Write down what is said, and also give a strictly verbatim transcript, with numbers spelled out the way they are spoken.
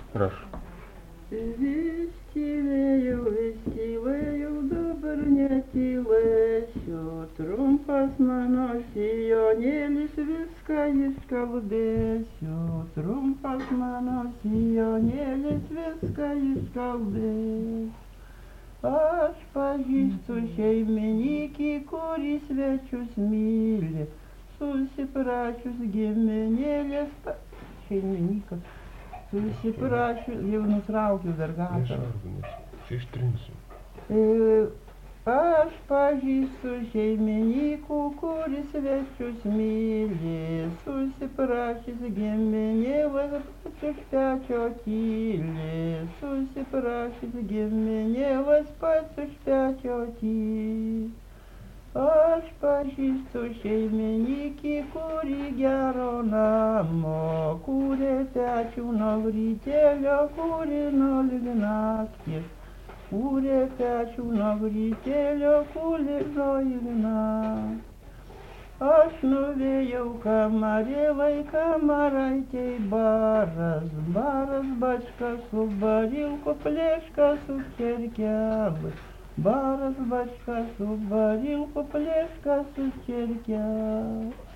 Prašau. Vis tylėjau, vis tylėjau, dabar netylėsiu. Trumpas mano sijonėlis, viską iškalbėsiu. Trumpas mano sijonėlis, viską iškalbėsiu. Aš pažįstu šeiminikį, kuris svečius myli. Susiprašius giminėlės, pa... šeimininkas. Susiprašius, jau nutraukiu dar gatą. Nešargu, čia ištrinsiu. E, aš pažįstu šeiminykų, kuris svečius myli. Susiprašys giminėlės, pats už pečio tyli. Susiprašys giminėlės, pats už pečio tyli. Aš pažįstu šeiminykį, kuri gero namo, kuri pečių nuo rytėlio, kuri nuo nakties, kuri pečių nuo rytėlio, kuri nuo nakties. Aš nuvėjau kamarėlai, kamaraitei baras, baras bačka su barilku, plėška su kerkelu. Baras bačka su barilku, plėška su kerkelu.